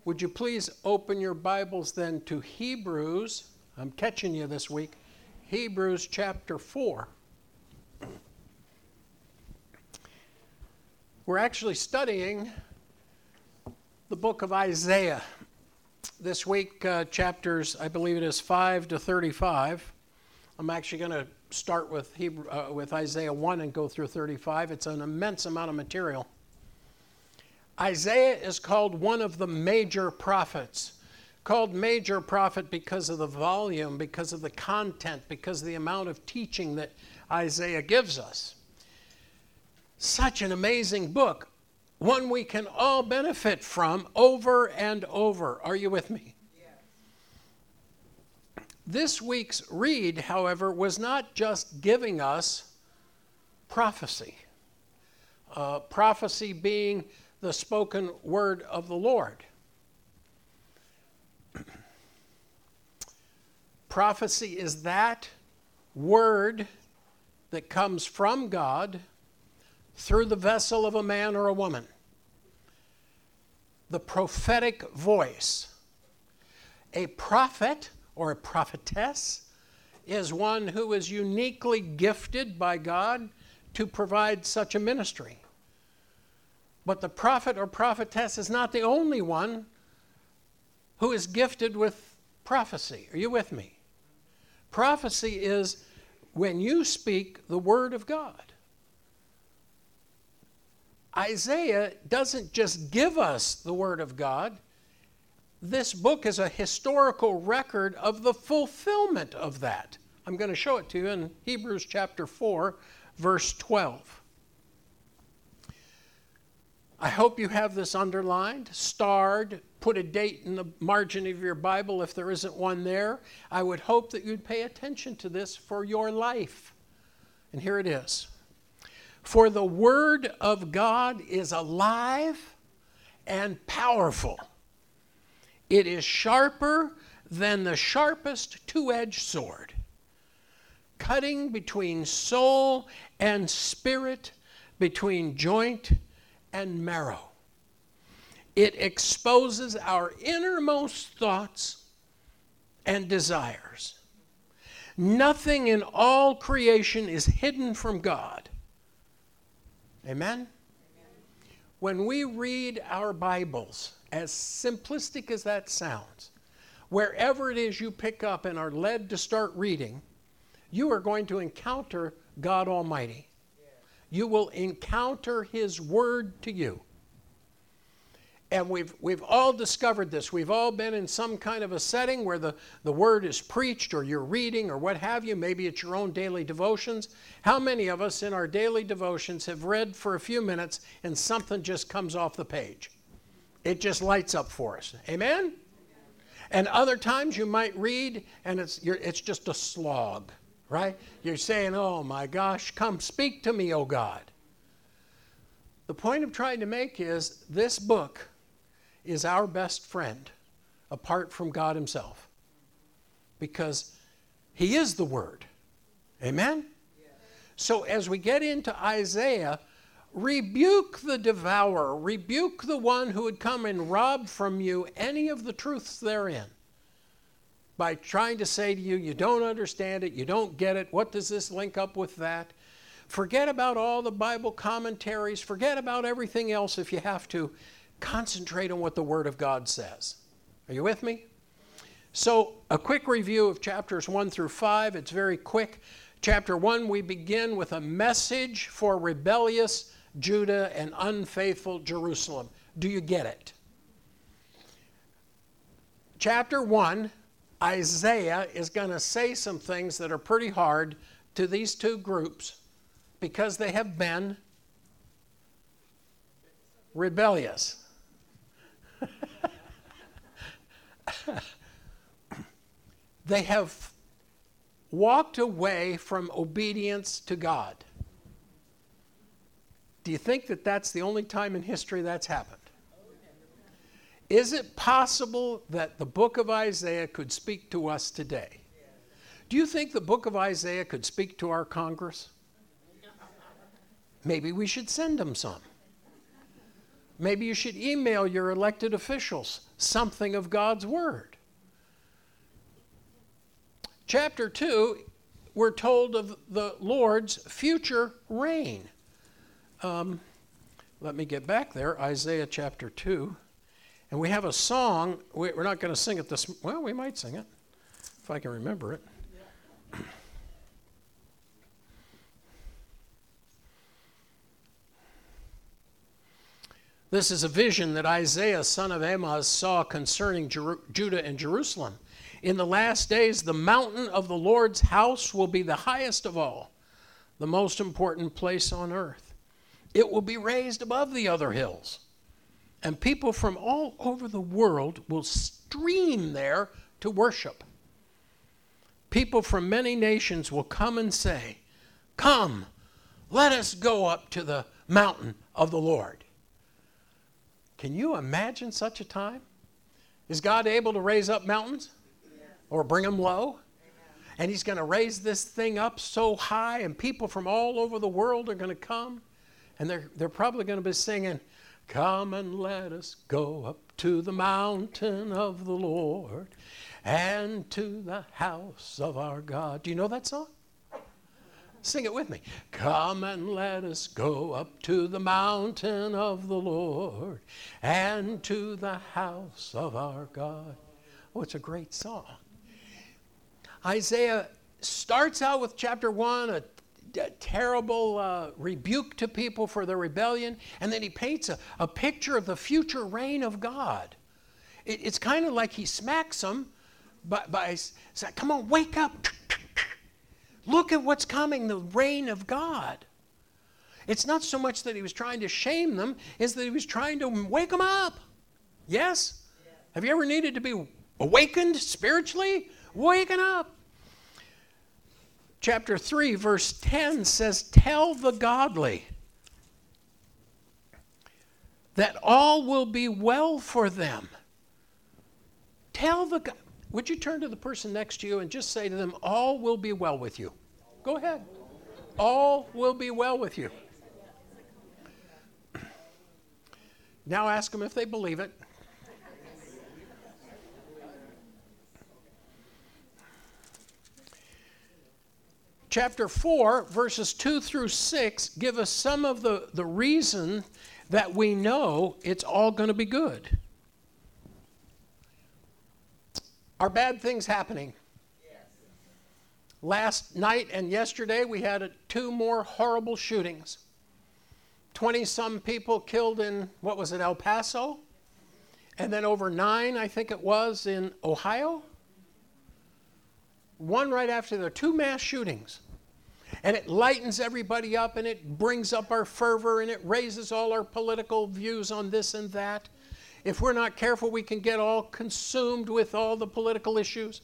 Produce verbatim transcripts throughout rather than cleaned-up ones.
Would you please open your Bibles then to Hebrews? I'm catching you this week. Hebrews chapter four. We're actually studying the book of Isaiah. This week, uh, chapters, I believe it is five to thirty-five. I'm actually going to start with Hebrew, uh, with Isaiah one and go through thirty-five. It's an immense amount of material. Isaiah is called one of the major prophets. Called major prophet because of the volume, because of the content, because of the amount of teaching that Isaiah gives us. Such an amazing book. One we can all benefit from over and over. Are you with me? Yes. This week's read, however, was not just giving us prophecy. Uh, prophecy being the spoken word of the Lord. Prophecy is that word that comes from God through the vessel of a man or a woman. The prophetic voice. A prophet or a prophetess is one who is uniquely gifted by God to provide such a ministry. But the prophet or prophetess is not the only one who is gifted with prophecy. Are you with me? Prophecy is when you speak the word of God. Isaiah doesn't just give us the word of God. This book is a historical record of the fulfillment of that. I'm going to show it to you in Hebrews chapter four, verse twelve. I hope you have this underlined, starred, put a date in the margin of your Bible if there isn't one there. I would hope that you'd pay attention to this for your life. And here it is. For the word of God is alive and powerful. It is sharper than the sharpest two-edged sword, cutting between soul and spirit, between joint and marrow. It exposes our innermost thoughts and desires. Nothing in all creation is hidden from God. Amen? Amen? When we read our Bibles, as simplistic as that sounds, wherever it is you pick up and are led to start reading, you are going to encounter God Almighty. You will encounter His word to you. And we've we've all discovered this. We've all been in some kind of a setting where the, the word is preached or you're reading or what have you. Maybe it's your own daily devotions. How many of us in our daily devotions have read for a few minutes and something just comes off the page? It just lights up for us. Amen? And other times you might read and it's you're, it's just a slog. Right? You're saying, oh my gosh, come speak to me, oh God. The point I'm trying to make is this book is our best friend apart from God Himself. Because He is the Word. Amen? Yeah. So as we get into Isaiah, rebuke the devourer, rebuke the one who would come and rob from you any of the truths therein. By trying to say to you, you don't understand it, you don't get it, what does this link up with that? Forget about all the Bible commentaries, forget about everything else if you have to. Concentrate on what the Word of God says. Are you with me? So, a quick review of chapters one through five. It's very quick. Chapter one, we begin with a message for rebellious Judah and unfaithful Jerusalem. Do you get it? Chapter one, Isaiah is going to say some things that are pretty hard to these two groups because they have been rebellious. They have walked away from obedience to God. Do you think that that's the only time in history that's happened? Is it possible that the book of Isaiah could speak to us today? Do you think the book of Isaiah could speak to our Congress? Maybe we should send them some. Maybe you should email your elected officials something of God's word. Chapter two, we're told of the Lord's future reign. Um, let me get back there, Isaiah chapter two. And we have a song. We're not going to sing it this, well, we might sing it, if I can remember it. This is a vision that Isaiah, son of Amoz, saw concerning Jer- Judah and Jerusalem. In the last days, the mountain of the Lord's house will be the highest of all, the most important place on earth. It will be raised above the other hills, and people from all over the world will stream there to worship. People from many nations will come and say, "Come, let us go up to the mountain of the Lord." Can you imagine such a time? Is God able to raise up mountains? Yeah. Or bring them low? Yeah. And he's going to raise this thing up so high, and people from all over the world are going to come, and they're, they're probably going to be singing, "Come and let us go up to the mountain of the Lord and to the house of our God." Do you know that song? Sing it with me. Come and let us go up to the mountain of the Lord and to the house of our God. Oh, it's a great song. Isaiah starts out with chapter one, a, a terrible uh, rebuke to people for their rebellion, and then he paints a, a picture of the future reign of God. It, it's kind of like he smacks them by, by saying, "Come on, wake up. Look at what's coming, the reign of God." It's not so much that he was trying to shame them, it's that he was trying to wake them up. Yes? Yeah. Have you ever needed to be awakened spiritually? Waken up. Chapter three, verse ten says, "Tell the godly that all will be well for them." Tell the godly. Would you turn to the person next to you and just say to them, "All will be well with you." Go ahead. All will be well with you. Now ask them if they believe it. Chapter four, verses two through six, give us some of the, the reason that we know it's all going to be good. Are bad things happening? Yes. Last night and yesterday we had a, two more horrible shootings. twenty-some people killed in, what was it, El Paso? And then over nine, I think it was, in Ohio. One right after the other, two mass shootings. And it lightens everybody up, and it brings up our fervor, and it raises all our political views on this and that. If we're not careful, we can get all consumed with all the political issues.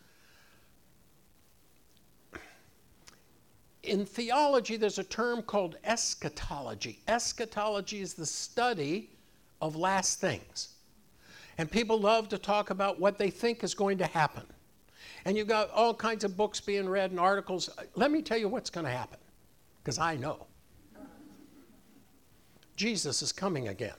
In theology, there's a term called eschatology. Eschatology is the study of last things. And people love to talk about what they think is going to happen. And you've got all kinds of books being read and articles. Let me tell you what's going to happen, because I know. Jesus is coming again.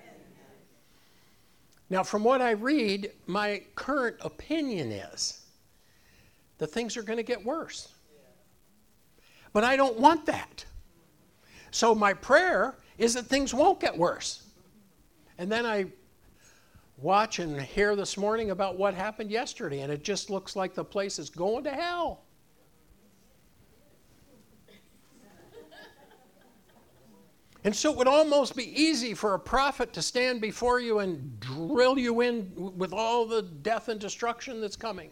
Now, from what I read, my current opinion is that things are going to get worse. But I don't want that. So my prayer is that things won't get worse. And then I watch and hear this morning about what happened yesterday, and it just looks like the place is going to hell. And so it would almost be easy for a prophet to stand before you and drill you in with all the death and destruction that's coming.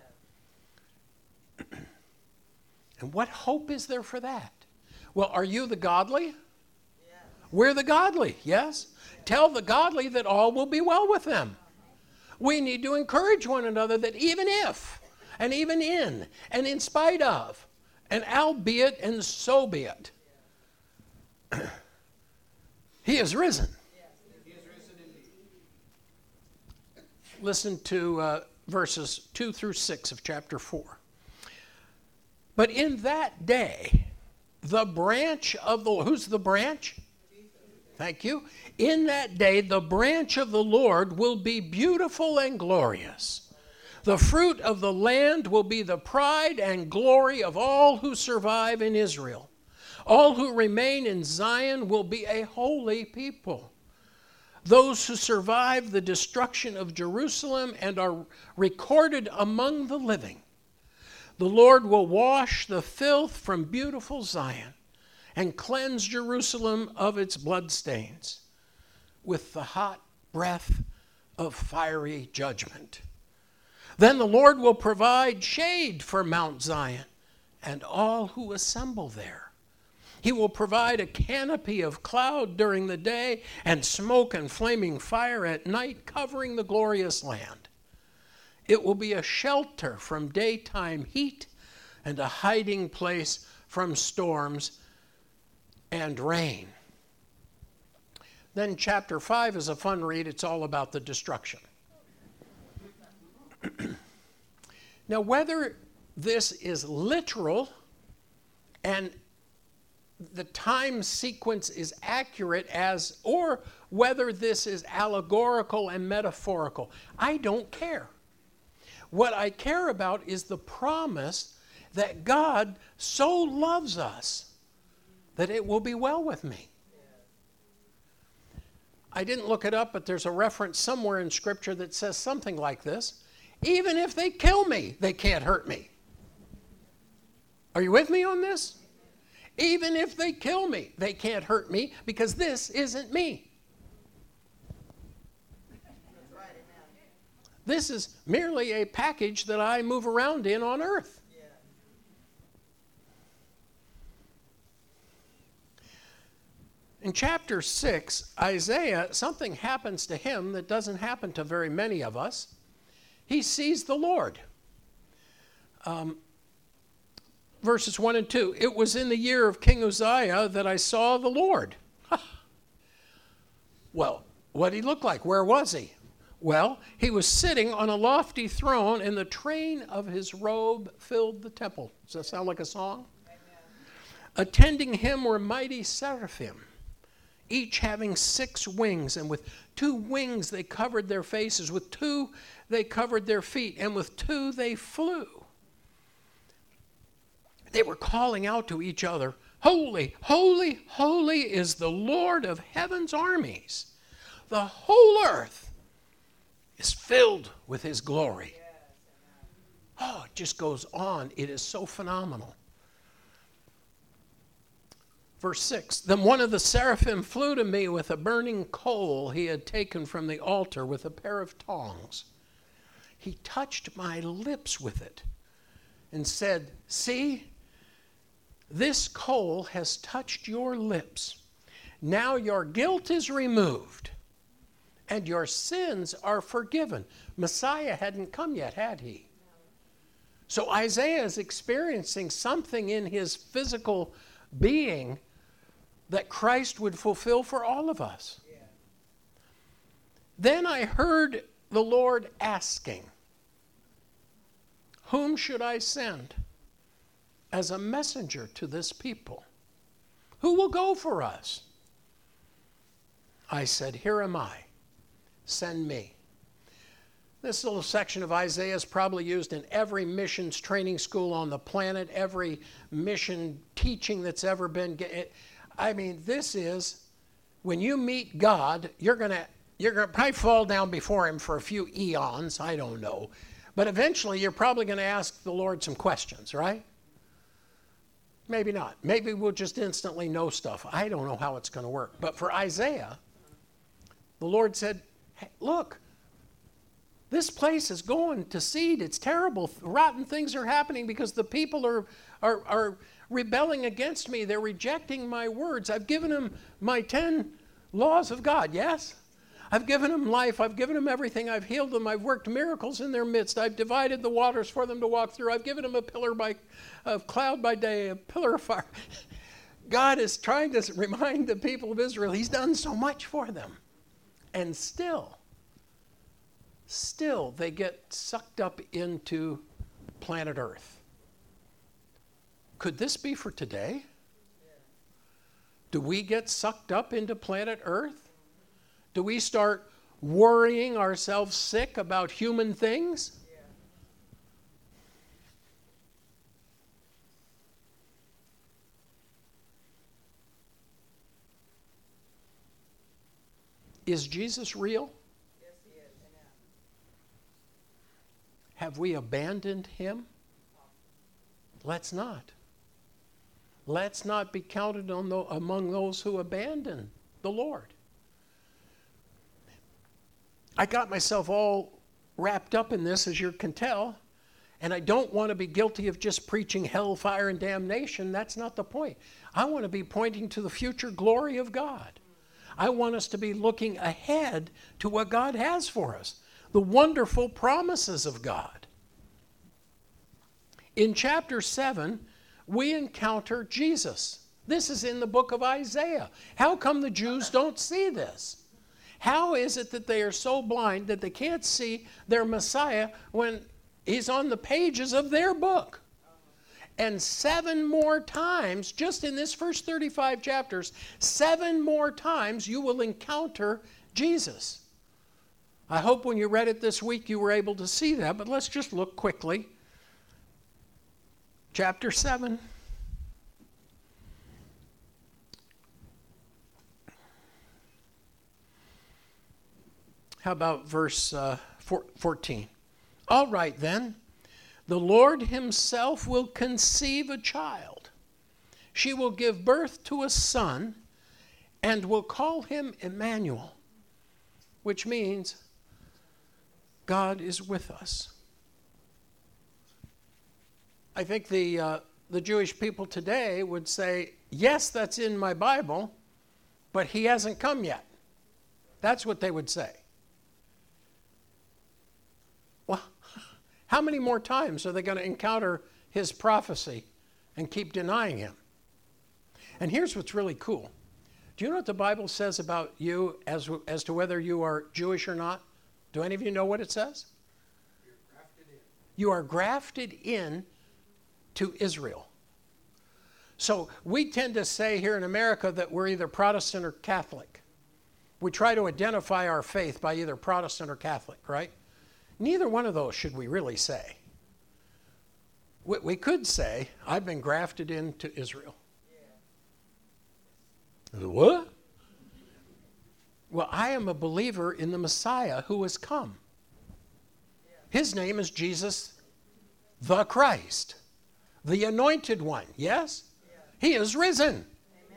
Yeah. And what hope is there for that? Well, are you the godly? Yeah. We're the godly, yes? Yeah. Tell the godly that all will be well with them. We need to encourage one another that even if, and even in, and in spite of, and albeit, and so be it, He is risen. Yes, he is risen indeed. Listen to uh, verses two through six of chapter four. "But in that day, the branch of the..." Who's the branch? Thank you. In that day, the branch of the Lord will be beautiful and glorious. The fruit of the land will be the pride and glory of all who survive in Israel. All who remain in Zion will be a holy people. Those who survive the destruction of Jerusalem and are recorded among the living. The Lord will wash the filth from beautiful Zion and cleanse Jerusalem of its bloodstains with the hot breath of fiery judgment. Then the Lord will provide shade for Mount Zion and all who assemble there. He will provide a canopy of cloud during the day and smoke and flaming fire at night, covering the glorious land. It will be a shelter from daytime heat and a hiding place from storms and rain. Then chapter five is a fun read. It's all about the destruction. Now, whether this is literal and the time sequence is accurate as, or whether this is allegorical and metaphorical, I don't care. What I care about is the promise that God so loves us that it will be well with me. I didn't look it up, but there's a reference somewhere in Scripture that says something like this. Even if they kill me, they can't hurt me. Are you with me on this? Even if they kill me, they can't hurt me because this isn't me. This is merely a package that I move around in on earth. In chapter six, Isaiah, something happens to him that doesn't happen to very many of us. He sees the Lord. Um, verses one and two, it was in the year of King Uzziah that I saw the Lord. Well, what did he look like? Where was he? Well, he was sitting on a lofty throne, and the train of his robe filled the temple. Does that sound like a song? Amen. Attending him were mighty seraphim, each having six wings, and with two wings they covered their faces, with two they covered their feet, and with two they flew. They were calling out to each other, "Holy, holy, holy is the Lord of heaven's armies. The whole earth is filled with his glory." Oh, it just goes on. It is so phenomenal. Verse six, then one of the seraphim flew to me with a burning coal he had taken from the altar with a pair of tongs. He touched my lips with it and said, "See, this coal has touched your lips. Now your guilt is removed and your sins are forgiven." Messiah hadn't come yet, had he? So Isaiah is experiencing something in his physical being that Christ would fulfill for all of us. Yeah. Then I heard the Lord asking, "Whom should I send as a messenger to this people? Who will go for us?" I said, "Here am I. Send me." This little section of Isaiah is probably used in every missions training school on the planet, every mission teaching that's ever been. I mean, this is, when you meet God, you're going to you're going to probably fall down before him for a few eons, I don't know. But eventually you're probably going to ask the Lord some questions, right? Maybe not. Maybe we'll just instantly know stuff. I don't know how it's going to work. But for Isaiah, the Lord said, "Hey, look, this place is going to seed. It's terrible. Rotten things are happening because the people are, are, are rebelling against me. They're rejecting my words. I've given them my ten laws of God, yes? I've given them life. I've given them everything. I've healed them. I've worked miracles in their midst. I've divided the waters for them to walk through. I've given them a pillar by, of cloud by day, a pillar of fire." God is trying to remind the people of Israel, he's done so much for them. And still, still they get sucked up into planet Earth. Could this be for today? Do we get sucked up into planet Earth? Do we start worrying ourselves sick about human things? Is Jesus real? Yes, he is. Amen. Have we abandoned him? Let's not. Let's not be counted on the, among those who abandon the Lord. I got myself all wrapped up in this, as you can tell, and I don't want to be guilty of just preaching hellfire and damnation. That's not the point. I want to be pointing to the future glory of God. I want us to be looking ahead to what God has for us, the wonderful promises of God. In chapter seven, we encounter Jesus. This is in the book of Isaiah. How come the Jews don't see this? How is it that they are so blind that they can't see their Messiah when he's on the pages of their book? And seven more times, just in this first thirty-five chapters, seven more times you will encounter Jesus. I hope when you read it this week you were able to see that, but let's just look quickly. Chapter seven. How about verse uh, fourteen? All right then. The Lord himself will conceive a child. She will give birth to a son and will call him Emmanuel, which means God is with us. I think the, uh, the Jewish people today would say, yes, that's in my Bible, but he hasn't come yet. That's what they would say. Well, how many more times are they going to encounter his prophecy and keep denying him? And here's what's really cool. Do you know what the Bible says about you as, as to whether you are Jewish or not? Do any of you know what it says? You're grafted in. You are grafted in to Israel. So we tend to say here in America that we're either Protestant or Catholic. We try to identify our faith by either Protestant or Catholic, right? Neither one of those should we really say. We, we could say, I've been grafted into Israel. Yeah. What? Well, I am a believer in the Messiah who has come. Yeah. His name is Jesus the Christ, the Anointed One. Yes? Yeah. He is risen.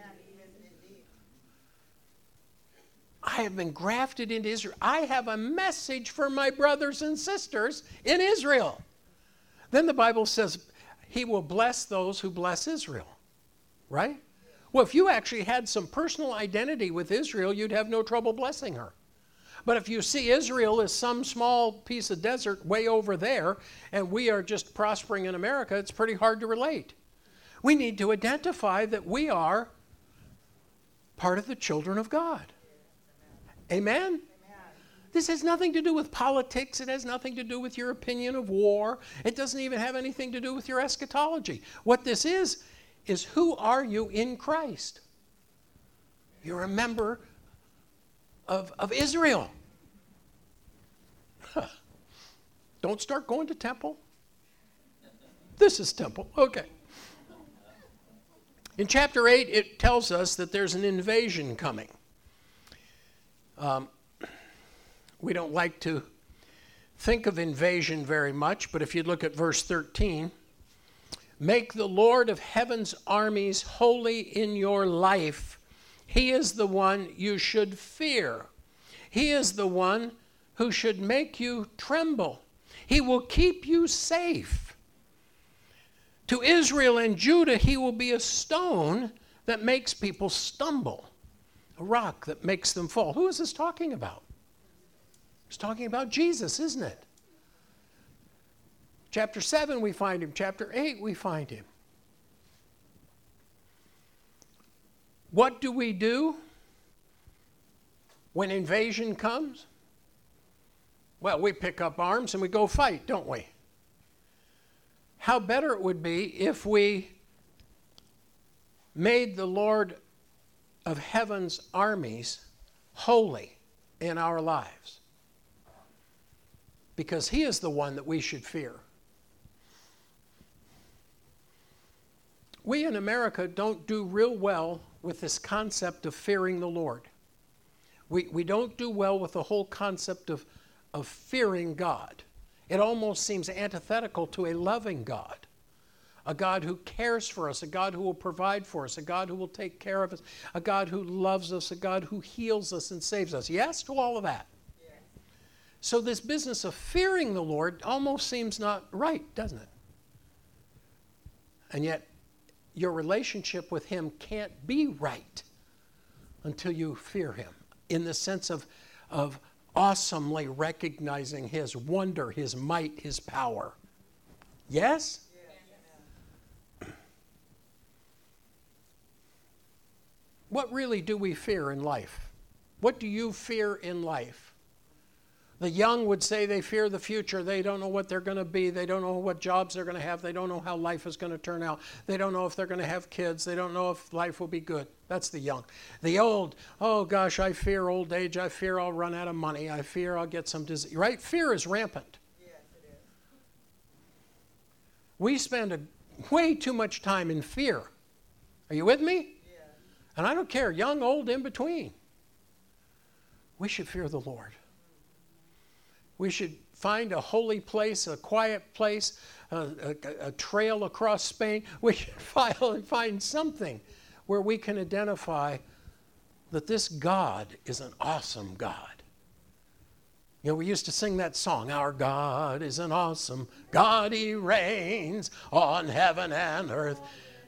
I have been grafted into Israel. I have a message for my brothers and sisters in Israel. Then the Bible says he will bless those who bless Israel. Right? Well, if you actually had some personal identity with Israel, you'd have no trouble blessing her. But if you see Israel as some small piece of desert way over there, and we are just prospering in America, it's pretty hard to relate. We need to identify that we are part of the children of God. Amen? Amen? This has nothing to do with politics. It has nothing to do with your opinion of war. It doesn't even have anything to do with your eschatology. What this is, is who are you in Christ? You're a member of, of Israel. Huh. Don't start going to temple. This is temple. Okay. In chapter eight, it tells us that there's an invasion coming. Um, we don't like to think of invasion very much, but if you look at verse thirteen, make the Lord of heaven's armies holy in your life. He is the one you should fear. He is the one who should make you tremble. He will keep you safe. To Israel and Judah, he will be a stone that makes people stumble. A rock that makes them fall. Who is this talking about? It's talking about Jesus, isn't it? Chapter seven, we find him. Chapter eight, we find him. What do we do when invasion comes? Well, we pick up arms and we go fight, don't we? How better it would be if we made the Lord of heaven's armies holy in our lives. Because he is the one that we should fear. We in America don't do real well with this concept of fearing the Lord. We, we don't do well with the whole concept of, of fearing God. It almost seems antithetical to a loving God. A God who cares for us, a God who will provide for us, a God who will take care of us, a God who loves us, a God who heals us and saves us. Yes to all of that. Yes. So this business of fearing the Lord almost seems not right, doesn't it? And yet, your relationship with him can't be right until you fear him, in the sense of, of awesomely recognizing his wonder, his might, his power. Yes? What really do we fear in life? What do you fear in life? The young would say they fear the future. They don't know what they're going to be. They don't know what jobs they're going to have. They don't know how life is going to turn out. They don't know if they're going to have kids. They don't know if life will be good. That's the young. The old, oh gosh, I fear old age. I fear I'll run out of money. I fear I'll get some disease. Right? Fear is rampant. Yes, it is. We spend a, way too much time in fear. Are you with me? And I don't care, young, old, in between. We should fear the Lord. We should find a holy place, a quiet place, a, a, a trail across Spain. We should file and find something where we can identify that this God is an awesome God. You know, we used to sing that song, our God is an awesome God, he reigns on heaven and earth.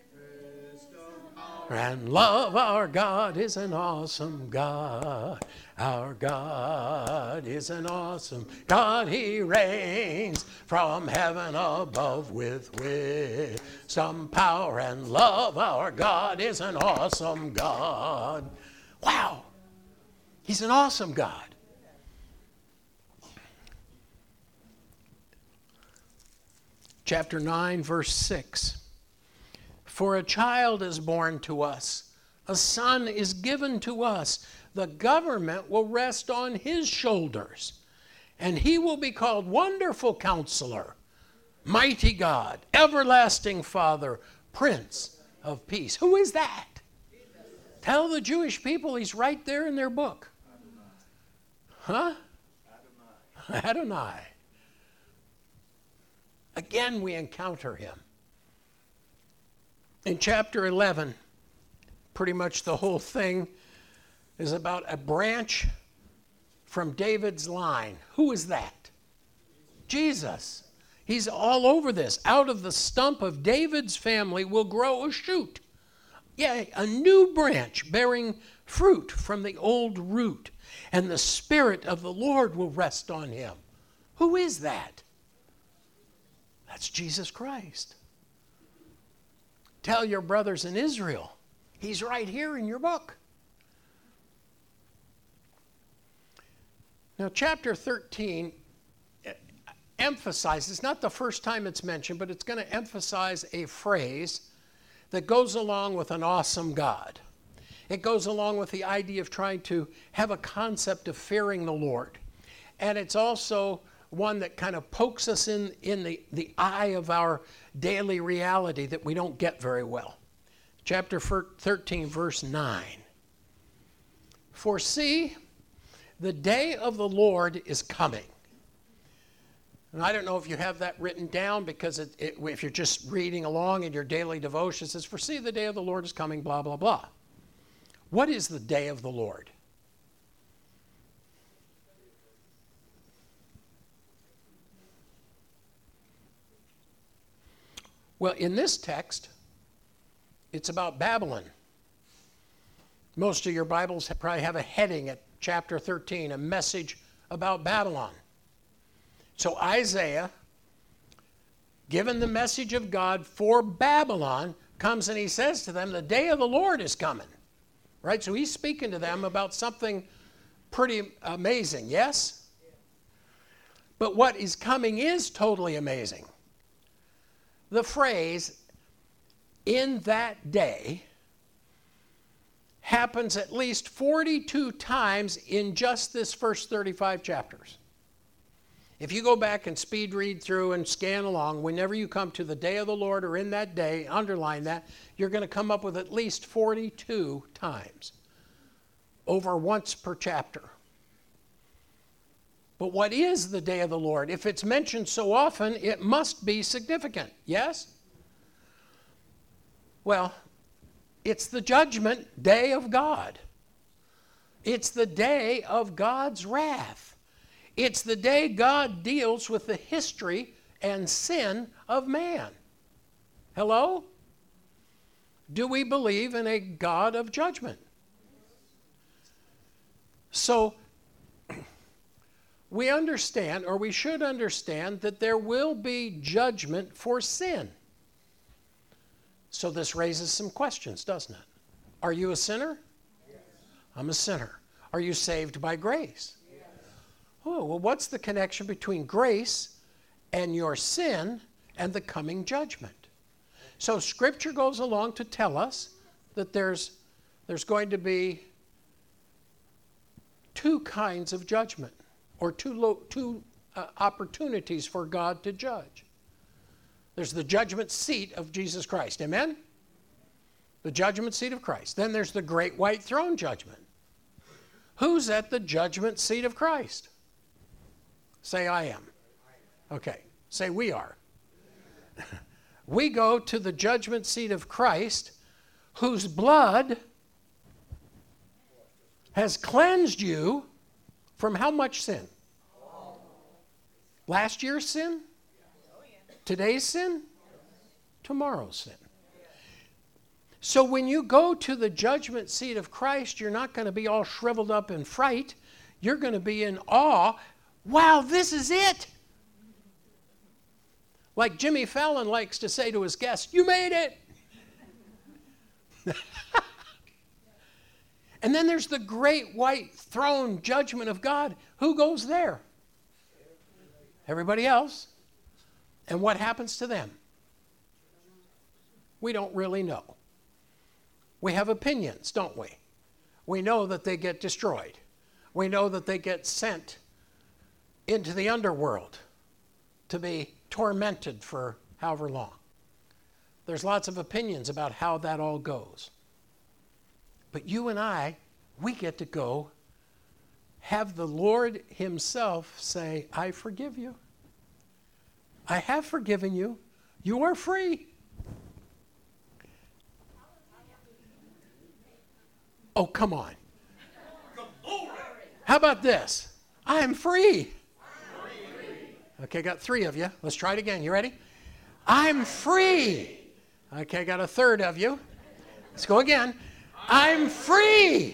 And love, our God is an awesome God. Our God is an awesome God. He reigns from heaven above with wisdom, power, and love. Our God is an awesome God. Wow. He's an awesome God. Chapter nine, verse six. For a child is born to us, a son is given to us. The government will rest on his shoulders, and he will be called Wonderful Counselor, Mighty God, Everlasting Father, Prince of Peace. Who is that? Tell the Jewish people he's right there in their book. Huh? Adonai. Adonai. Again, we encounter him. In chapter eleven, pretty much the whole thing is about a branch from David's line. Who is that? Jesus. He's all over this. Out of the stump of David's family will grow a shoot. Yeah, a new branch bearing fruit from the old root. And the Spirit of the Lord will rest on him. Who is that? That's Jesus Christ. Tell your brothers in Israel, he's right here in your book. Now, chapter thirteen emphasizes, not the first time it's mentioned, but it's going to emphasize a phrase that goes along with an awesome God. It goes along with the idea of trying to have a concept of fearing the Lord. And it's also one that kind of pokes us in, in the, the eye of our daily reality that we don't get very well. Chapter thirteen, verse nine. For see, the day of the Lord is coming. And I don't know if you have that written down, because it, it, if you're just reading along in your daily devotion, it says, for see, the day of the Lord is coming, blah, blah, blah. What is the day of the Lord? Well, in this text, it's about Babylon. Most of your Bibles probably have a heading at chapter thirteen, a message about Babylon. So Isaiah, given the message of God for Babylon, comes and he says to them, the day of the Lord is coming. Right? So he's speaking to them about something pretty amazing, yes? But what is coming is totally amazing. The phrase, in that day, happens at least forty-two times in just this first thirty-five chapters. If you go back and speed read through and scan along, whenever you come to the day of the Lord or in that day, underline that, you're going to come up with at least forty-two times, over once per chapter. But what is the day of the Lord? If it's mentioned so often, it must be significant, yes? Well, it's the judgment day of God. It's the day of God's wrath. It's the day God deals with the history and sin of man. Hello? Do we believe in a God of judgment? So, we understand, or we should understand, that there will be judgment for sin. So this raises some questions, doesn't it? Are you a sinner? Yes. I'm a sinner. Are you saved by grace? Yes. Oh, well, what's the connection between grace and your sin and the coming judgment? So Scripture goes along to tell us that there's, there's going to be two kinds of judgment, or two, lo- two uh, opportunities for God to judge. There's the judgment seat of Jesus Christ. Amen? The judgment seat of Christ. Then there's the great white throne judgment. Who's at the judgment seat of Christ? Say, I am. Okay. Say, we are. We go to the judgment seat of Christ, whose blood has cleansed you from how much sin? Last year's sin? Today's sin? Tomorrow's sin. So when you go to the judgment seat of Christ, you're not going to be all shriveled up in fright. You're going to be in awe. Wow, this is it. Like Jimmy Fallon likes to say to his guests, you made it. And then there's the great white throne judgment of God. Who goes there? Everybody else. And what happens to them? We don't really know. We have opinions, don't we? We know that they get destroyed. We know that they get sent into the underworld to be tormented for however long. There's lots of opinions about how that all goes. But you and I, we get to go have the Lord himself say, I forgive you. I have forgiven you. You are free. Oh, come on. How about this? I am free. Okay, got three of you. Let's try it again. You ready? I'm free. Okay, got a third of you. Let's go again. I'm free.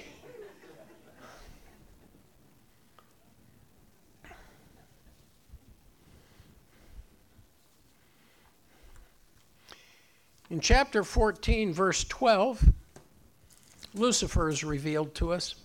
In chapter fourteen, verse twelve, Lucifer is revealed to us.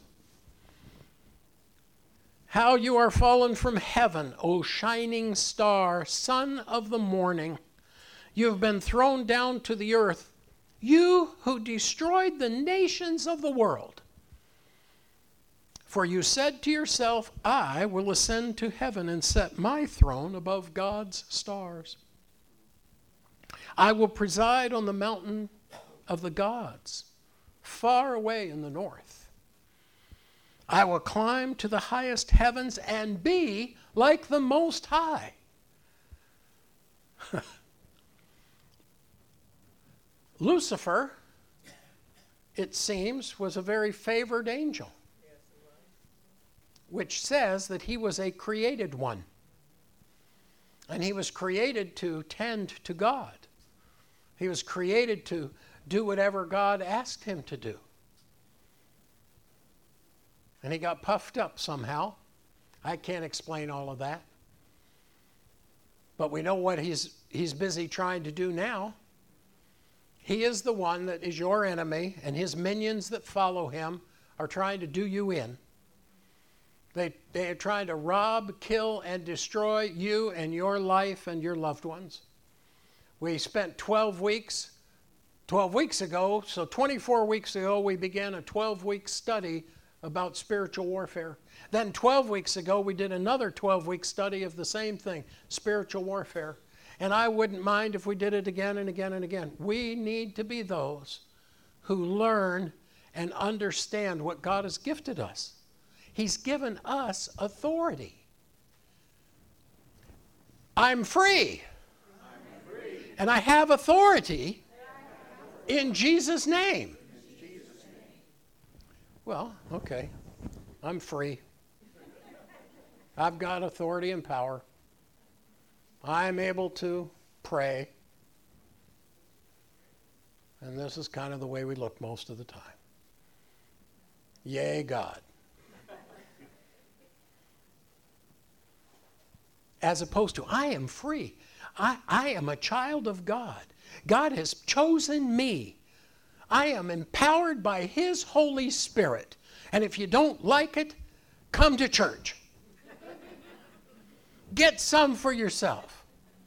How you are fallen from heaven, O shining star, son of the morning. You have been thrown down to the earth, you who destroyed the nations of the world. For you said to yourself, I will ascend to heaven and set my throne above God's stars. I will preside on the mountain of the gods, far away in the north. I will climb to the highest heavens and be like the Most High. Lucifer, it seems, was a very favored angel, which says that he was a created one. And he was created to tend to God. He was created to do whatever God asked him to do. And he got puffed up somehow. I can't explain all of that. But we know what he's, he's busy trying to do now. He is the one that is your enemy, and his minions that follow him are trying to do you in. They, they are trying to rob, kill, and destroy you and your life and your loved ones. We spent twelve weeks twelve weeks ago, so twenty-four weeks ago, we began a twelve-week study about spiritual warfare. Then twelve weeks ago, we did another twelve-week study of the same thing, spiritual warfare. And I wouldn't mind if we did it again and again and again. We need to be those who learn and understand what God has gifted us. He's given us authority. I'm free. I'm free. And I have authority in Jesus' name. Well, okay. I'm free. I've got authority and power. I'm able to pray. And this is kind of the way we look most of the time. Yay, God. As opposed to, I am free. I, I am a child of God. God has chosen me. I am empowered by His Holy Spirit. And if you don't like it, come to church. Get some for yourself.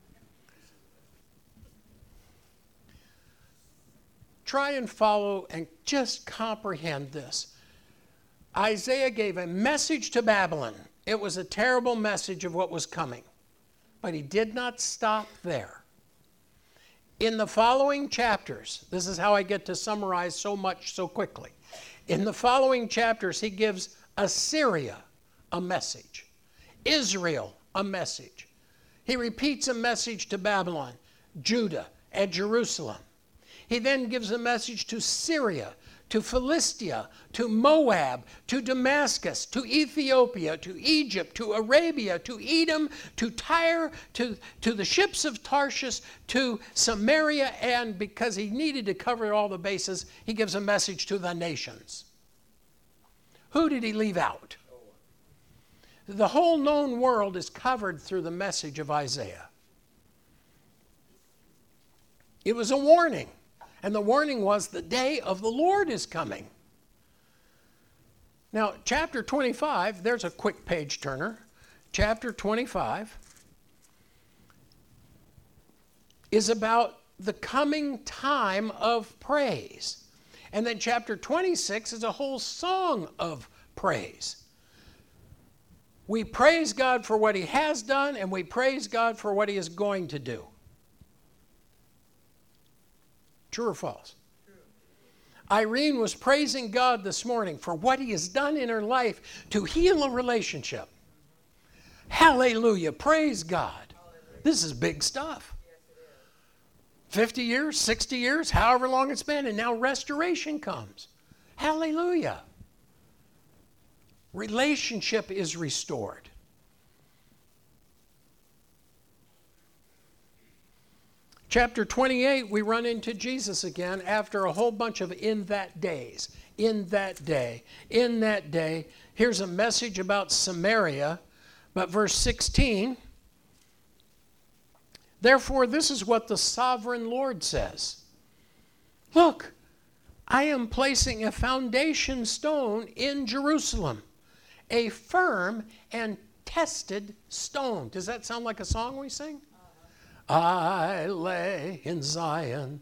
Try and follow and just comprehend this. Isaiah gave a message to Babylon. It was a terrible message of what was coming. But he did not stop there. In the following chapters, this is how I get to summarize so much so quickly. In the following chapters, he gives Assyria a message, Israel a message. He repeats a message to Babylon, Judah, and Jerusalem. He then gives a message to Syria, to Philistia, to Moab, to Damascus, to Ethiopia, to Egypt, to Arabia, to Edom, to Tyre, to, to the ships of Tarshish, to Samaria, and because he needed to cover all the bases, he gives a message to the nations. Who did he leave out? The whole known world is covered through the message of Isaiah. It was a warning. And the warning was, the day of the Lord is coming. Now, chapter twenty-five, there's a quick page turner. Chapter twenty-five is about the coming time of praise. And then chapter twenty-six is a whole song of praise. We praise God for what He has done, and we praise God for what He is going to do. True or false? True. Irene was praising God this morning for what He has done in her life to heal a relationship. Hallelujah. Praise God. Hallelujah. This is big stuff. Yes, it is. fifty years, sixty years, however long it's been, and now restoration comes. Hallelujah. Relationship is restored. Chapter twenty-eight, we run into Jesus again after a whole bunch of in that days. In that day. In that day. Here's a message about Samaria. But verse sixteen, therefore this is what the sovereign Lord says. Look, I am placing a foundation stone in Jerusalem, a firm and tested stone. Does that sound like a song we sing? I lay in Zion,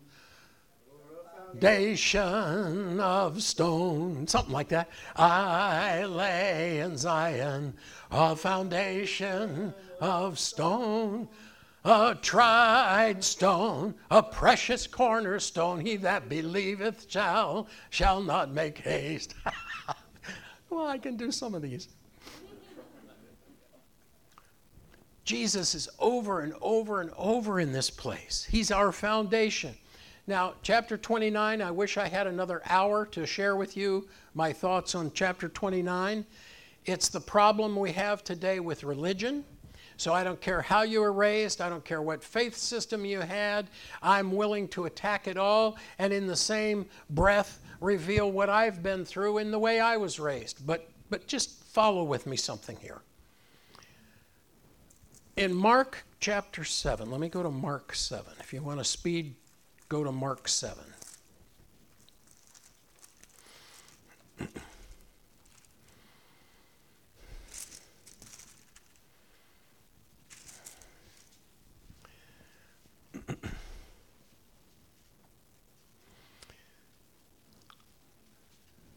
foundation of stone, something like that. I lay in Zion, a foundation of stone, a tried stone, a precious cornerstone. He that believeth shall, shall not make haste. Well, I can do some of these. Jesus is over and over and over in this place. He's our foundation. Now, chapter twenty-nine, I wish I had another hour to share with you my thoughts on chapter twenty-nine. It's the problem we have today with religion. So I don't care how you were raised. I don't care what faith system you had. I'm willing to attack it all and in the same breath reveal what I've been through in the way I was raised. But, but just follow with me something here. In Mark chapter seven, let me go to Mark seven. If you want to speed, go to Mark seven.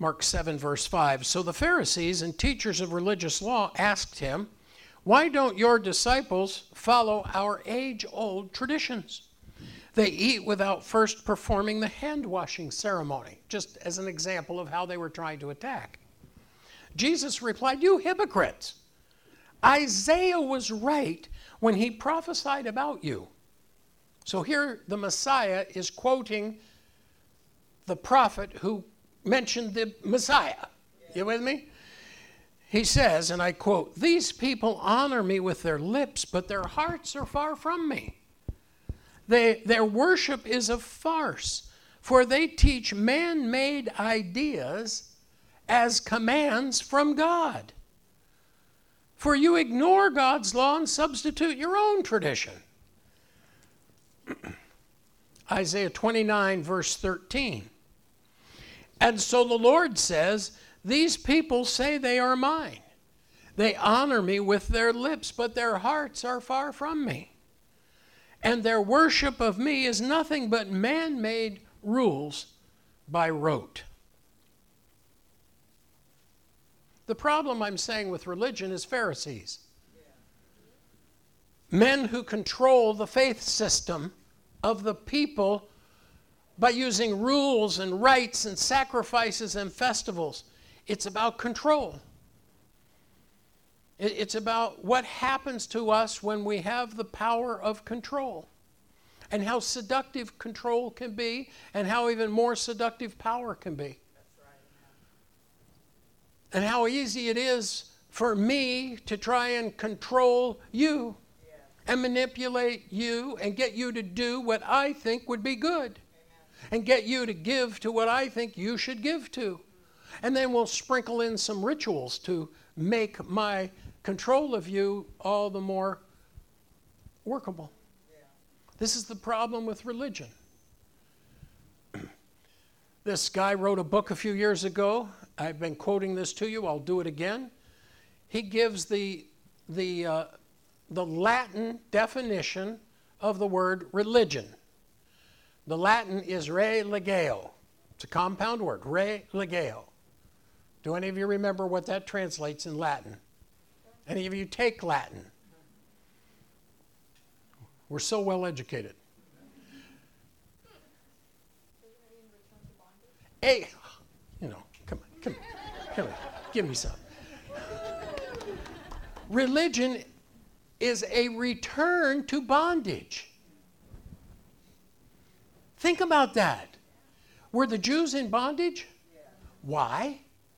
Mark seven, verse five. So the Pharisees and teachers of religious law asked him, "Why don't your disciples follow our age-old traditions? They eat without first performing the hand-washing ceremony," just as an example of how they were trying to attack. Jesus replied, "You hypocrites! Isaiah was right when he prophesied about you." So here the Messiah is quoting the prophet who mentioned the Messiah. You with me? He says, and I quote, "These people honor me with their lips, but their hearts are far from me. They, their worship is a farce, for they teach man-made ideas as commands from God. For you ignore God's law and substitute your own tradition." Isaiah twenty-nine, verse thirteen. "And so the Lord says, these people say they are mine. They honor me with their lips, but their hearts are far from me. And their worship of me is nothing but man-made rules by rote." The problem I'm saying with religion is Pharisees. Men who control the faith system of the people by using rules and rites and sacrifices and festivals. It's about control. It's about what happens to us when we have the power of control, and how seductive control can be, and how even more seductive power can be. And how easy it is for me to try and control you and manipulate you and get you to do what I think would be good. And get you to give to what I think you should give to. And then we'll sprinkle in some rituals to make my control of you all the more workable. This is the problem with religion. This guy wrote a book a few years ago. I've been quoting this to you. I'll do it again. He gives the, the, uh, the Latin definition of the word religion. The Latin is religio. It's a compound word, religio. Do any of you remember what that translates in Latin? Any of you take Latin? We're so well educated. Hey, you know, come on, come on, come on, give me some. Religion is a return to bondage. Think about that. Were the Jews in bondage? Why?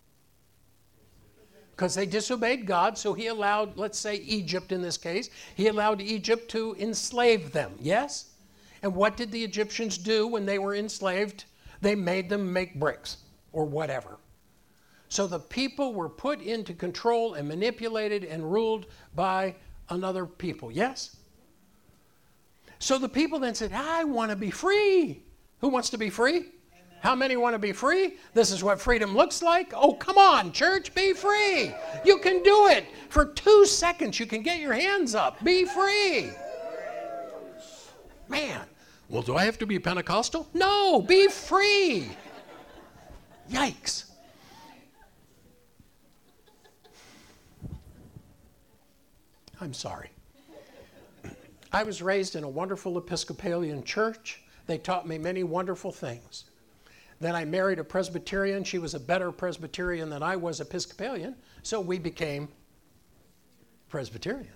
Because they disobeyed God, so he allowed, let's say Egypt in this case, he allowed Egypt to enslave them, yes? And what did the Egyptians do when they were enslaved? They made them make bricks or whatever. So the people were put into control and manipulated and ruled by another people, yes? So the people then said, I want to be free. Who wants to be free? Amen. How many want to be free? This is what freedom looks like. Oh, come on, church, be free. You can do it. For two seconds, you can get your hands up. Be free. Man, well, do I have to be Pentecostal? No, be free. Yikes. I'm sorry. I was raised in a wonderful Episcopalian church. They taught me many wonderful things. Then I married a Presbyterian. She was a better Presbyterian than I was Episcopalian, so we became Presbyterians.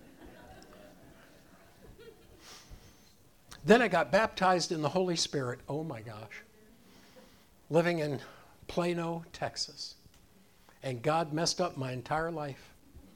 Then I got baptized in the Holy Spirit. Oh my gosh. Living in Plano, Texas. And God messed up my entire life.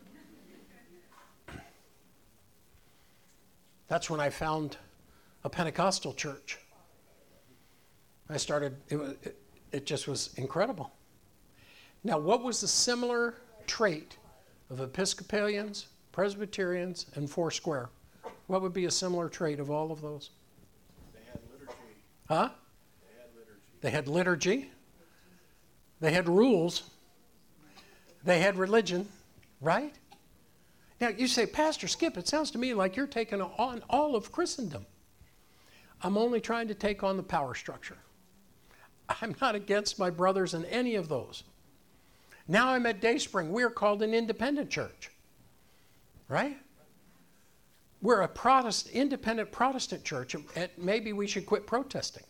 That's when I found a Pentecostal church. I started, it, was, it, it just was incredible. Now, what was the similar trait of Episcopalians, Presbyterians, and Foursquare? What would be a similar trait of all of those? They had liturgy. Huh? They had liturgy. They had liturgy. They had rules. They had religion, right? Now, you say, Pastor Skip, it sounds to me like you're taking on all of Christendom. I'm only trying to take on the power structure. I'm not against my brothers in any of those. Now I'm at Dayspring. We're called an independent church. Right? We're a Protestant, independent Protestant church, and maybe we should quit protesting.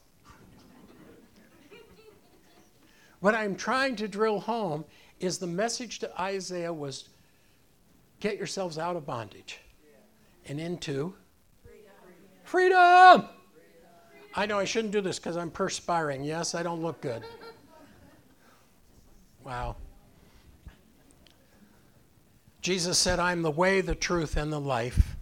What I'm trying to drill home is the message to Isaiah was, get yourselves out of bondage and into freedom. freedom. I know I shouldn't do this because I'm perspiring. Yes, I don't look good. Wow. Jesus said, I'm the way, the truth, and the life.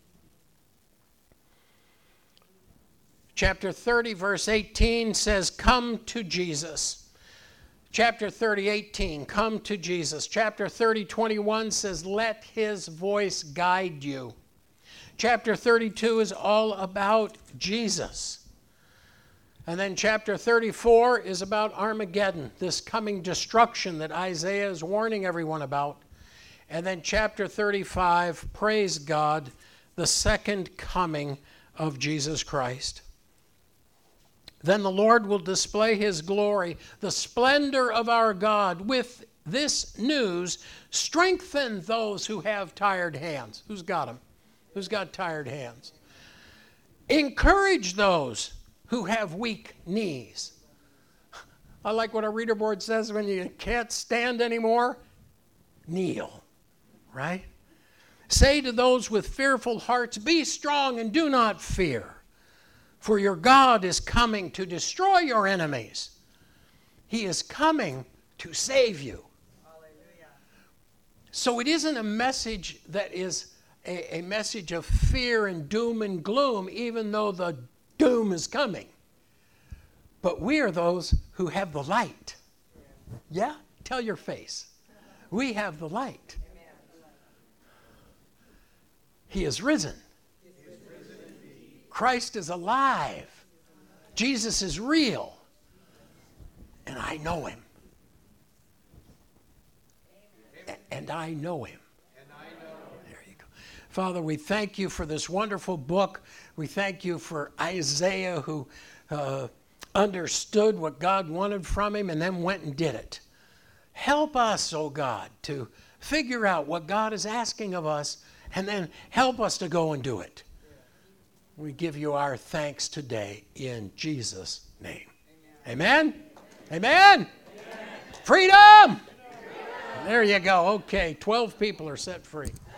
Chapter thirty, verse eighteen says, come to Jesus. Chapter thirty, eighteen, come to Jesus. Chapter thirty, twenty-one says, let his voice guide you. Chapter thirty-two is all about Jesus. And then chapter thirty-four is about Armageddon, this coming destruction that Isaiah is warning everyone about. And then chapter thirty-five, praise God, the second coming of Jesus Christ. Then the Lord will display his glory, the splendor of our God. With this news, strengthen those who have tired hands. Who's got them? Who's got tired hands? Encourage those who have weak knees. I like what our reader board says, when you can't stand anymore, kneel, right? Say to those with fearful hearts, be strong and do not fear. For your God is coming to destroy your enemies. He is coming to save you. Hallelujah. So it isn't a message that is a, a message of fear and doom and gloom, even though the doom is coming. But we are those who have the light. Yeah? Tell your face. We have the light. He is risen. Christ is alive. Jesus is real. And I know him. And I know him. There you go. Father, we thank you for this wonderful book. We thank you for Isaiah, who uh, understood what God wanted from him and then went and did it. Help us, oh God, to figure out what God is asking of us and then help us to go and do it. We give you our thanks today in Jesus' name. Amen? Amen? Amen? Amen. Freedom! Freedom! There you go. Okay, twelve people are set free.